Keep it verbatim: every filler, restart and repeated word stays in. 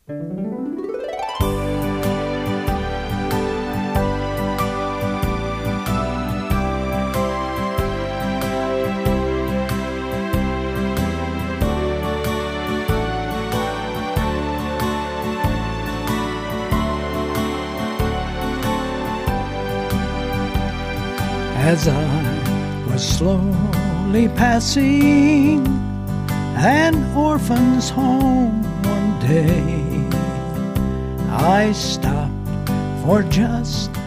As I was slowly passing an orphan's home one day, I stopped for just